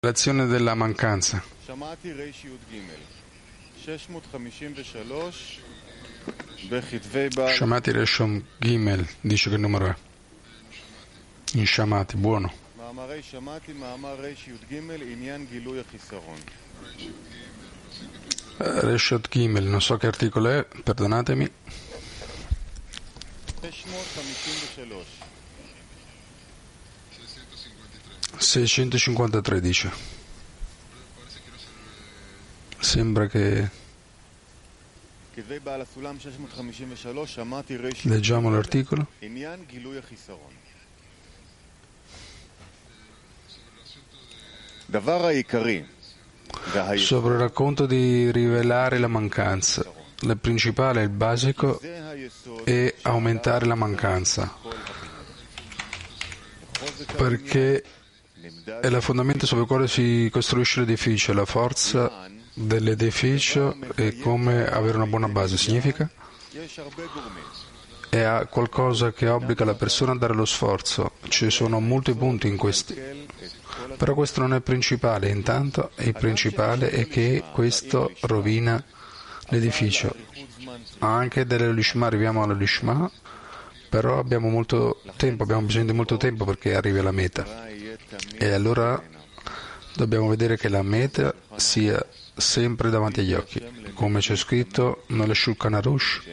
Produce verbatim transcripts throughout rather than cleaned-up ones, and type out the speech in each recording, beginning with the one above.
L'azione della mancanza. Shamati Reshom Gimel dice che numero è. In Shamati, buono. Reshot Gimel, non so che articolo è, perdonatemi. seicentocinquantatré dice. Sembra che leggiamo l'articolo. Sopra il racconto di rivelare la mancanza. Il principale, il basico, è aumentare la mancanza, perché è la fondamento sul quale si costruisce l'edificio. La forza dell'edificio è come avere una buona base. Significa? È qualcosa che obbliga la persona a dare lo sforzo. Ci sono molti punti in questi. Però questo non è il principale. Intanto il principale è che questo rovina l'edificio. Anche dell'Lishma arriviamo all'Lishma, però abbiamo molto tempo, abbiamo bisogno di molto tempo perché arrivi alla meta. E allora dobbiamo vedere che la meta sia sempre davanti agli occhi. Come c'è scritto nelle Shulchan Arush,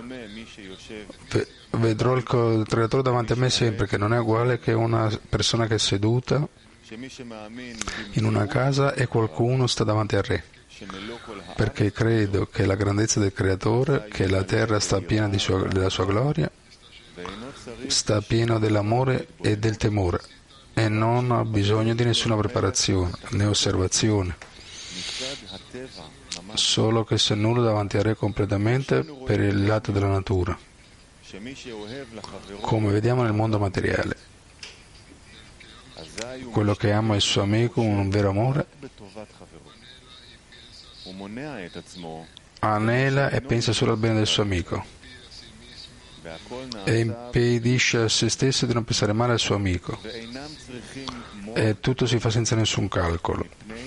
vedrò il creatore davanti a me sempre, che non è uguale che una persona che è seduta in una casa e qualcuno sta davanti al re, perché credo che la grandezza del creatore, che la terra sta piena di sua, della sua gloria, sta piena dell'amore e del temore e non ha bisogno di nessuna preparazione né osservazione, solo che si annulla davanti al re completamente per il lato della natura, come vediamo nel mondo materiale. Quello che ama il suo amico, un vero amore, anela e pensa solo al bene del suo amico e impedisce a se stesso di non pensare male al suo amico, e tutto si fa senza nessun calcolo,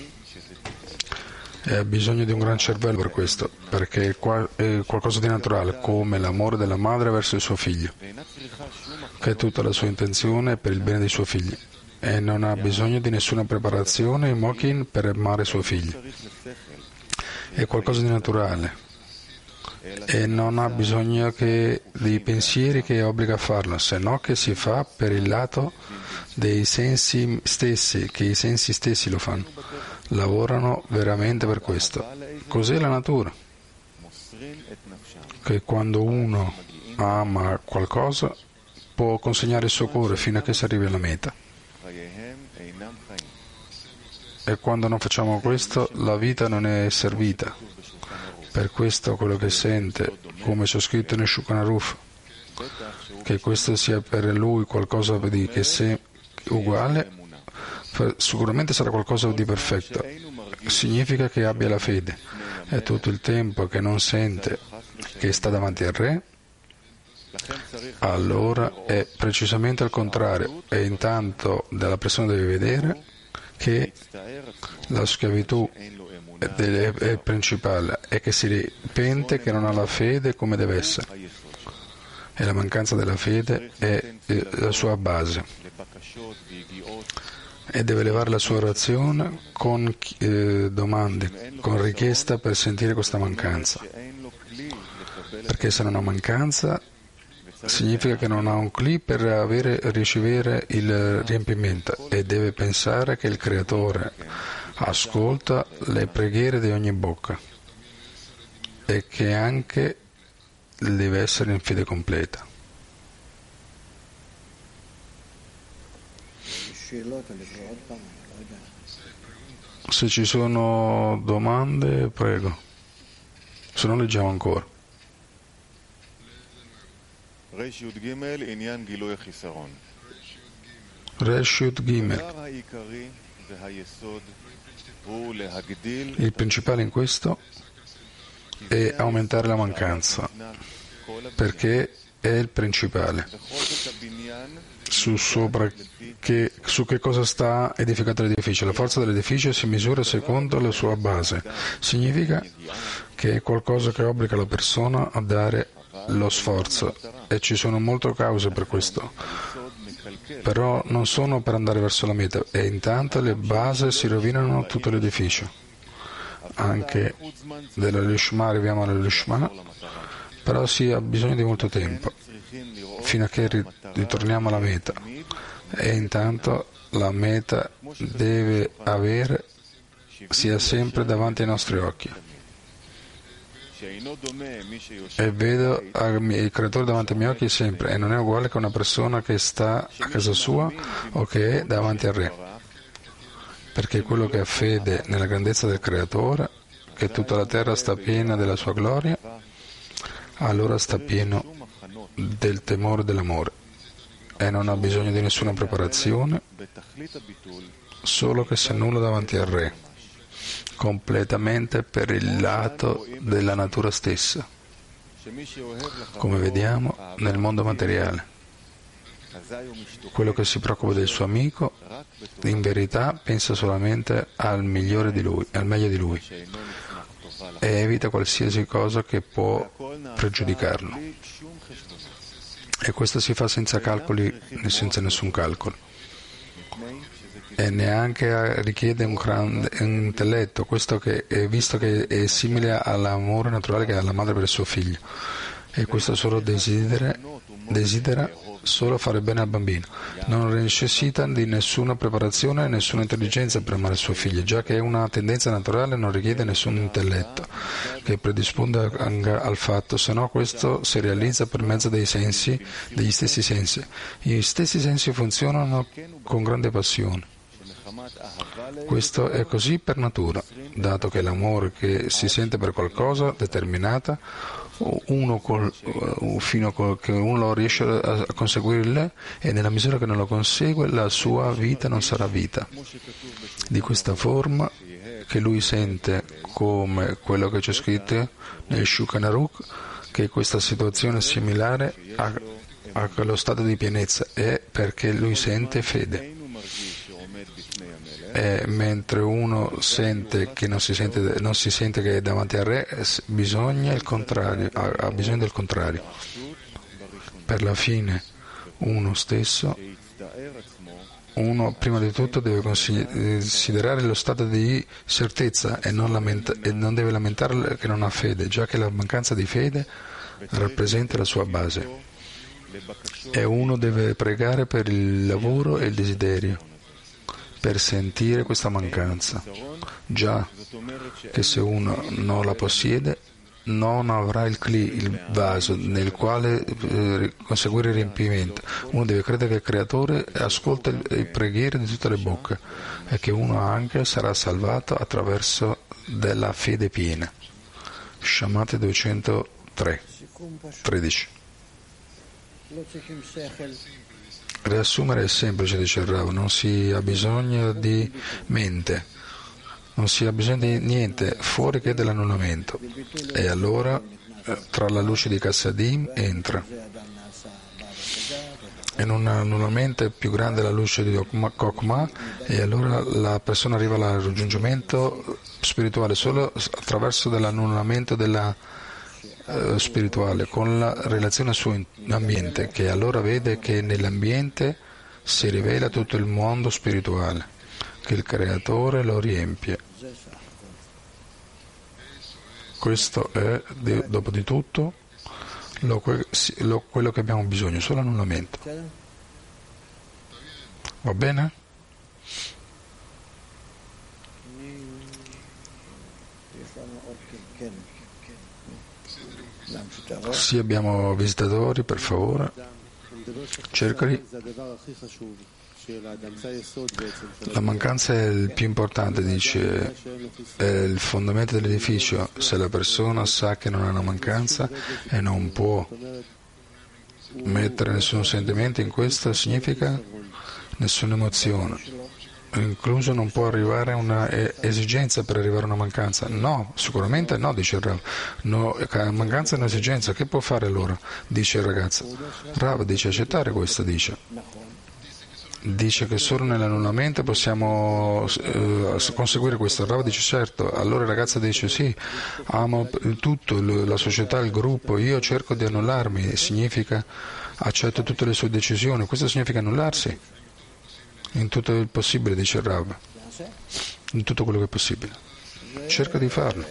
e ha bisogno di un gran cervello per questo, perché è qualcosa di naturale, come l'amore della madre verso il suo figlio, che tutta la sua intenzione è per il bene dei suoi figli, e non ha bisogno di nessuna preparazione in Mokin per amare suo figlio. È qualcosa di naturale e non ha bisogno che di pensieri che obbliga a farlo, se no che si fa per il lato dei sensi stessi, che i sensi stessi lo fanno, lavorano veramente per questo. Cos'è la natura? Che quando uno ama qualcosa può consegnare il suo cuore fino a che si arrivi alla meta. E quando non facciamo questo, la vita non è servita. Per questo quello che sente, come c'è scritto nel Shulchan Aruch, che questo sia per lui qualcosa di che sia uguale, sicuramente sarà qualcosa di perfetto. Significa che abbia la fede. E tutto il tempo che non sente che sta davanti al re, allora è precisamente al contrario. E intanto la persona deve vedere che la schiavitù è il principale e che si pente che non ha la fede come deve essere, e la mancanza della fede è la sua base, e deve elevare la sua orazione con eh, domande, con richiesta per sentire questa mancanza, perché se non ha mancanza significa che non ha un cli per avere, ricevere il riempimento, e deve pensare che il creatore ascolta le preghiere di ogni bocca e che anche deve essere in fede completa. Se ci sono domande, prego, se no leggiamo ancora. Resh Yud Gimel. Il principale in questo è aumentare la mancanza, perché è il principale. Su, sopra che, su che cosa sta edificato l'edificio. La forza dell'edificio si misura secondo la sua base. Significa che è qualcosa che obbliga la persona a dare lo sforzo, e ci sono molte cause per questo, però non sono per andare verso la meta, e intanto le basi si rovinano tutto l'edificio. Anche dalla Lishma arriviamo alla Lishma, però si ha bisogno di molto tempo fino a che ritorniamo alla meta, e intanto la meta deve avere sia sempre davanti ai nostri occhi, e vedo il creatore davanti ai miei occhi sempre, e non è uguale che una persona che sta a casa sua o che è davanti al re, perché quello che ha fede nella grandezza del creatore, che tutta la terra sta piena della sua gloria, allora sta pieno del temore dell'amore, e non ha bisogno di nessuna preparazione, solo che si annulla davanti al re, completamente per il lato della natura stessa, come vediamo nel mondo materiale. Quello che si preoccupa del suo amico, in verità pensa solamente al migliore di lui, al meglio di lui, e evita qualsiasi cosa che può pregiudicarlo. E questo si fa senza calcoli, senza nessun calcolo, e neanche richiede un grande intelletto, questo che è visto che è simile all'amore naturale che ha la madre per il suo figlio, e questo solo desidera, desidera solo fare bene al bambino, non necessita di nessuna preparazione e nessuna intelligenza per amare il suo figlio, già che è una tendenza naturale, non richiede nessun intelletto che predisponga al fatto, se no questo si realizza per mezzo dei sensi, degli stessi sensi. Gli stessi sensi funzionano con grande passione. Questo è così per natura, dato che l'amore che si sente per qualcosa determinata, uno col, fino a che uno riesce a conseguirle, e nella misura che non lo consegue la sua vita non sarà vita. Di questa forma che lui sente, come quello che c'è scritto nel Shulchan Aruch, che questa situazione è similare a, a quello stato di pienezza, è perché lui sente fede. E mentre uno sente che non si sente, non si sente che è davanti al re, bisogna il contrario, ha, ha bisogno del contrario. Per la fine uno stesso, uno prima di tutto deve considerare lo stato di certezza e non, lamenta, e non deve lamentare che non ha fede, già che la mancanza di fede rappresenta la sua base. E uno deve pregare per il lavoro e il desiderio, per sentire questa mancanza, già che se uno non la possiede non avrà il cli, il vaso nel quale eh, conseguire il riempimento. Uno deve credere che il Creatore ascolta le preghiere di tutte le bocche, e che uno anche sarà salvato attraverso della fede piena. Shamate duecentotré, tredici. Riassumere è semplice, dice il Rav, non si ha bisogno di mente, non si ha bisogno di niente fuori che dell'annullamento, e allora tra la luce di Kassadim entra. In un annullamento è più grande la luce di Kokma, e allora la persona arriva al raggiungimento spirituale solo attraverso l'annullamento della spirituale, con la relazione al suo ambiente, che allora vede che nell'ambiente si rivela tutto il mondo spirituale, che il Creatore lo riempie. Questo è, dopo di tutto, lo, lo, quello che abbiamo bisogno, solo annullamento. Va bene? Sì, abbiamo visitatori, per favore. Cercali. La mancanza è il più importante, dice, è il fondamento dell'edificio. Se la persona sa che non ha una mancanza e non può mettere nessun sentimento in questo, significa nessuna emozione. incluso non può arrivare a una esigenza per arrivare a una mancanza. No, sicuramente no, dice il Rav. No, mancanza è un'esigenza, che può fare allora? Dice il ragazzo. Rav dice accettare questo, dice. Dice che solo nell'annullamento possiamo eh, conseguire questo. Rav dice certo. Allora il ragazzo dice sì, amo tutto, la società, il gruppo, io cerco di annullarmi, significa accetto tutte le sue decisioni. Questo significa annullarsi in tutto il possibile, dice il Rav, in tutto quello che è possibile. Cerca di farlo.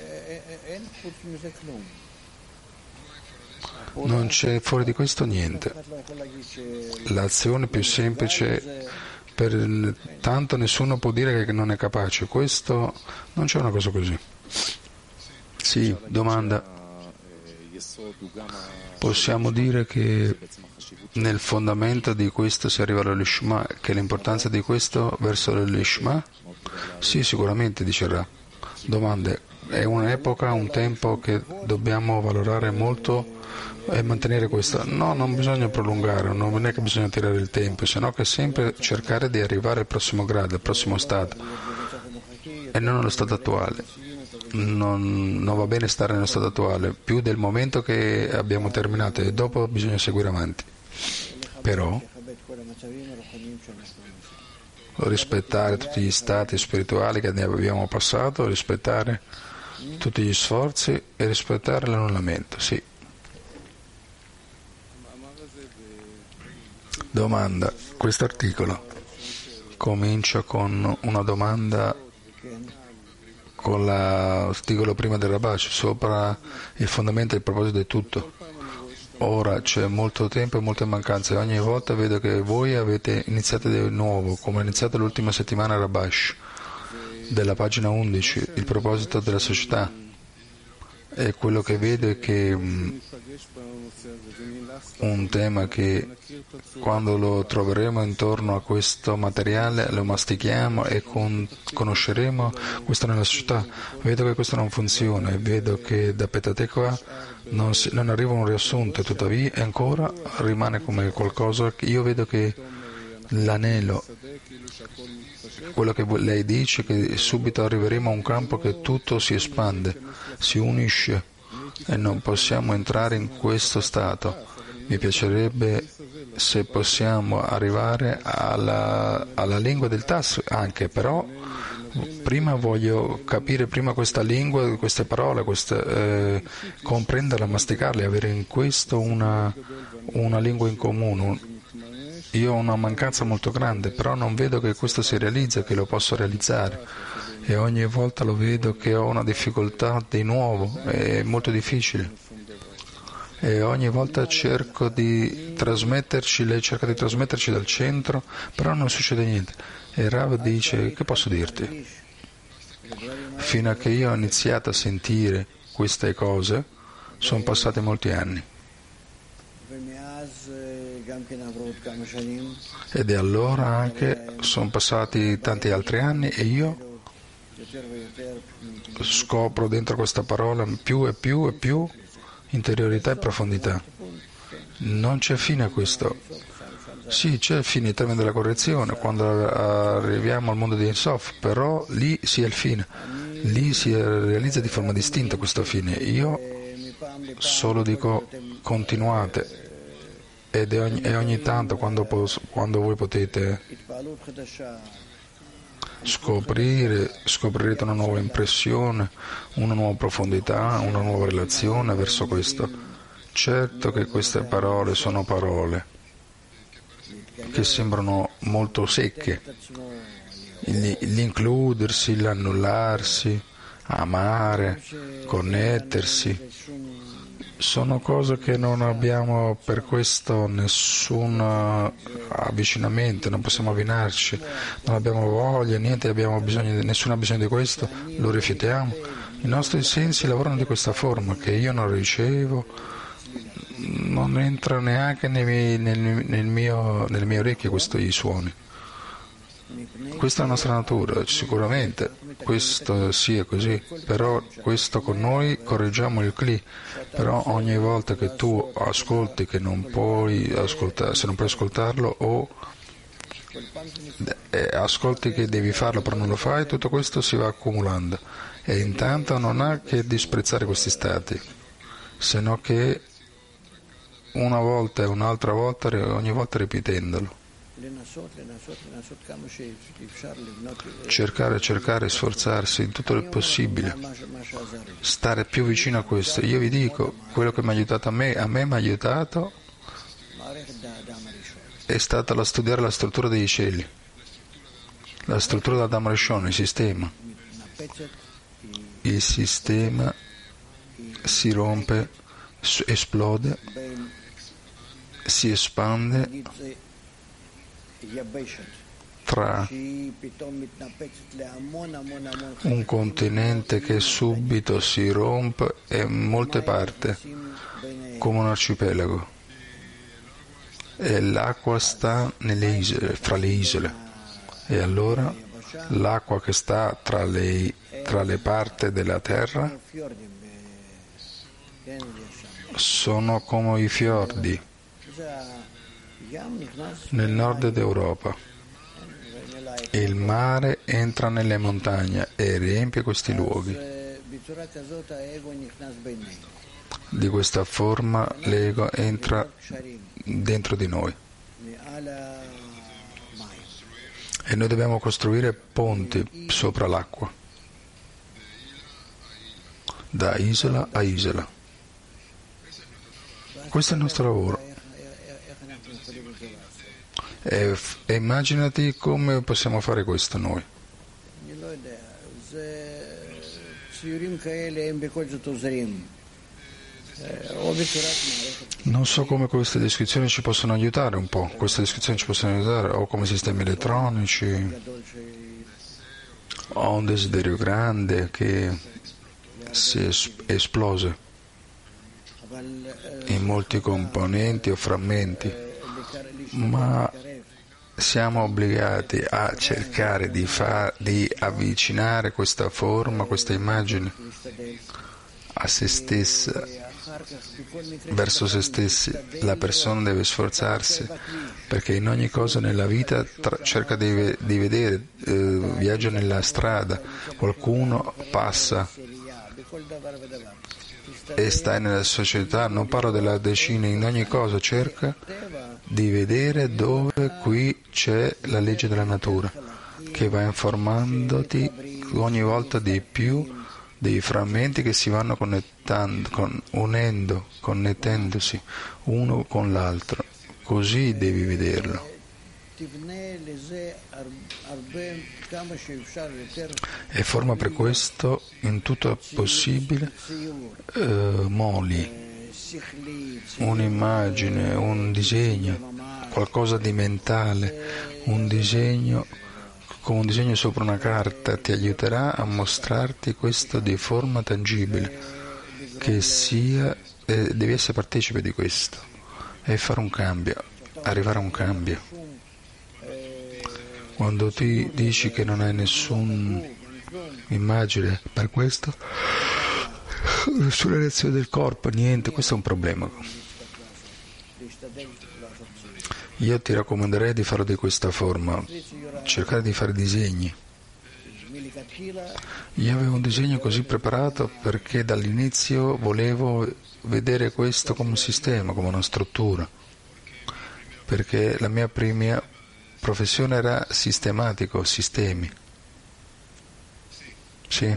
Non c'è fuori di questo niente. L'azione più semplice, per tanto nessuno può dire che non è capace. Questo non c'è una cosa così. Sì, domanda. Possiamo dire che nel fondamento di questo si arriva all'Ishma, che l'importanza di questo verso l'Ishma? Sì, sicuramente, dice Ra. Domande. È un'epoca, un tempo che dobbiamo valorare molto e mantenere questo. No, non bisogna prolungare, non è che bisogna tirare il tempo, sino che sempre cercare di arrivare al prossimo grado, al prossimo stato, e non allo stato attuale. Non, non va bene stare nello stato attuale, più del momento che abbiamo terminato, e dopo bisogna seguire avanti. Però rispettare tutti gli stati spirituali che ne abbiamo passato, rispettare tutti gli sforzi e rispettare l'annullamento, sì. Domanda. Questo articolo comincia con una domanda con l'articolo prima del Rabash, sopra il fondamento e il proposito di tutto. Ora c'è molto tempo e molte mancanze. Ogni volta vedo che voi avete iniziato di nuovo, come è iniziato l'ultima settimana Rabash, della pagina undici, il proposito della società. E quello che vedo è che um, un tema che quando lo troveremo intorno a questo materiale lo mastichiamo e con, conosceremo questo nella società. Vedo che questo non funziona e vedo che da Petatequa non, si, non arriva un riassunto, tuttavia ancora rimane come qualcosa che io vedo che l'anello, quello che lei dice, che subito arriveremo a un campo che tutto si espande, si unisce e non possiamo entrare in questo stato. Mi piacerebbe se possiamo arrivare alla, alla lingua del tasso anche, però prima voglio capire prima questa lingua, queste parole, queste, eh, comprenderla, masticarle, avere in questo una, una lingua in comune. Io ho una mancanza molto grande, però non vedo che questo si realizza, che lo posso realizzare, e ogni volta lo vedo che ho una difficoltà di nuovo, è molto difficile, e ogni volta cerco di trasmetterci, lei cerca di trasmetterci dal centro, però non succede niente. E Rav dice, che posso dirti? Fino a che io ho iniziato a sentire queste cose sono passati molti anni. Ed è allora anche sono passati tanti altri anni e io scopro dentro questa parola più e più e più interiorità e profondità. Non c'è fine a questo. Sì, c'è il fine, il termine della correzione, quando arriviamo al mondo di Ensof, però lì sia il fine, lì si realizza di forma distinta questo fine. Io solo dico continuate. Ed è ogni, e ogni tanto quando, quando voi potete scoprire, scoprirete una nuova impressione, una nuova profondità, una nuova relazione verso questo. Certo che queste parole sono parole che sembrano molto secche, l'includersi, l'annullarsi, amare, connettersi. Sono cose che non abbiamo per questo nessun avvicinamento, non possiamo avvicinarci, non abbiamo voglia, niente, abbiamo bisogno, nessuno ha bisogno di questo, lo rifiutiamo. I nostri sensi lavorano di questa forma, che io non ricevo, non entra neanche nei miei, nel, nel mio, nelle mie orecchie questi suoni. Questa è la nostra natura, sicuramente questo sia così, però questo con noi correggiamo il cli, però ogni volta che tu ascolti che non puoi ascoltare, se non puoi ascoltarlo o e ascolti che devi farlo però non lo fai, tutto questo si va accumulando e intanto non ha che disprezzare questi stati, se no che una volta e un'altra volta, ogni volta ripetendolo. Cercare, cercare, sforzarsi in tutto il possibile, stare più vicino a questo. Io vi dico, quello che mi ha aiutato a me, a me mi ha aiutato è stata la studiare la struttura dei cieli, la struttura dell'Adam Rishon, il sistema. Il sistema si rompe, esplode, si espande tra un continente che subito si rompe e molte parti, come un arcipelago, e l'acqua sta nelle isole, fra le isole, e allora l'acqua che sta tra le, tra le parti della terra sono come i fiordi nel nord d'Europa. Il mare entra nelle montagne e riempie questi luoghi. Di questa forma l'ego entra dentro di noi e noi dobbiamo costruire ponti sopra l'acqua, da isola a isola. Questo è il nostro lavoro. E, e immaginati come possiamo fare questo noi. Non so come queste descrizioni ci possono aiutare un po', queste descrizioni ci possono aiutare o come sistemi elettronici, o un desiderio grande che si è esplose in molti componenti o frammenti, ma siamo obbligati a cercare di, far, di avvicinare questa forma, questa immagine a se stessa, verso se stessi. La persona deve sforzarsi perché in ogni cosa nella vita tra, cerca di, di vedere, eh, viaggia nella strada, qualcuno passa e stai nella società, non parlo della decina, in ogni cosa cerca di vedere dove qui c'è la legge della natura che va informandoti ogni volta di più dei frammenti che si vanno connettando, con, unendo, connettendosi uno con l'altro, così devi vederlo. E forma per questo in tutto possibile eh, moli, un'immagine, un disegno, qualcosa di mentale, un disegno, come un disegno sopra una carta, ti aiuterà a mostrarti questo di forma tangibile, che sia, eh, devi essere partecipe di questo e fare un cambio, arrivare a un cambio. Quando ti dici che non hai nessuna immagine per questo, nessuna reazione del corpo, niente, questo è un problema. Io ti raccomanderei di farlo di questa forma, cercare di fare disegni. Io avevo un disegno così preparato perché dall'inizio volevo vedere questo come un sistema, come una struttura, perché la mia prima professione era sistematico, sistemi. Sì.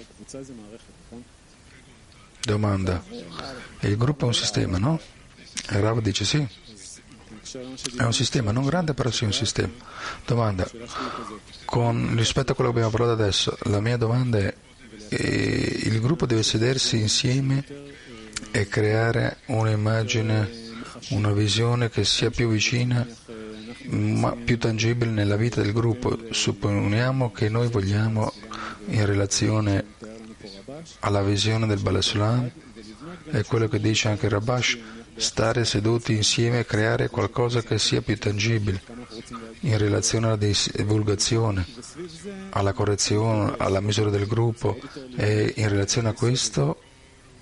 Domanda. E il gruppo è un sistema, no? E Rav dice sì. È un sistema, non grande, però sì un sistema. Domanda. Con rispetto a quello che abbiamo parlato adesso, la mia domanda è: eh, il gruppo deve sedersi insieme e creare un'immagine, una visione che sia più vicina, ma più tangibile nella vita del gruppo. Supponiamo che noi vogliamo, in relazione alla visione del Balasulam, è quello che dice anche Rabash, stare seduti insieme e creare qualcosa che sia più tangibile in relazione alla divulgazione, alla correzione, alla misura del gruppo, e in relazione a questo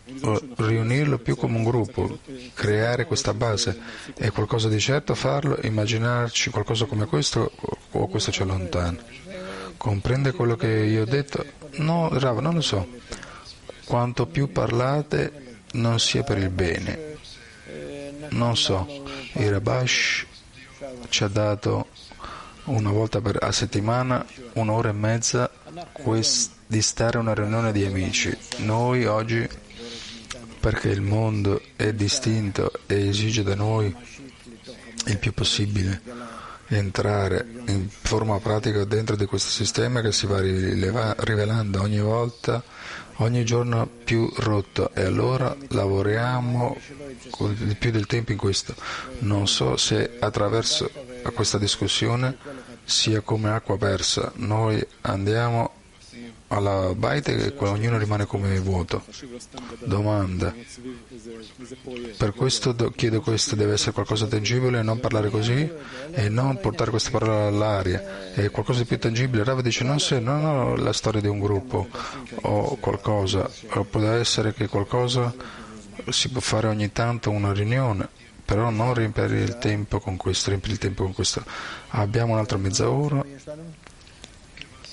riunirlo più come un gruppo, creare questa base. È qualcosa di certo farlo, immaginarci qualcosa come questo o questo ci allontana. Comprende quello che io ho detto? No, Rav, non lo so. Quanto più parlate, non sia per il bene. Non so. Il Rabash ci ha dato una volta per, a settimana un'ora e mezza quest, di stare a una riunione di amici. Noi oggi, perché il mondo è distinto e esige da noi il più possibile entrare in forma pratica dentro di questo sistema che si va rileva, rivelando ogni volta, ogni giorno più rotto, e allora lavoriamo di più del tempo in questo. Non so se attraverso questa discussione sia come acqua persa, noi andiamo alla baita e ognuno rimane come vuoto. Domanda. Per questo do, chiedo questo, deve essere qualcosa di tangibile e non parlare così e non portare queste parole all'aria. È qualcosa di più tangibile. Rav dice non se non ho la storia di un gruppo o qualcosa, o può essere che qualcosa si può fare ogni tanto una riunione, però non riempire il tempo con questo, riempire il tempo con questo. Abbiamo un'altra mezz'ora.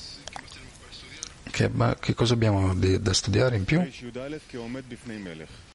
Che, ma che cosa abbiamo di, da studiare in più?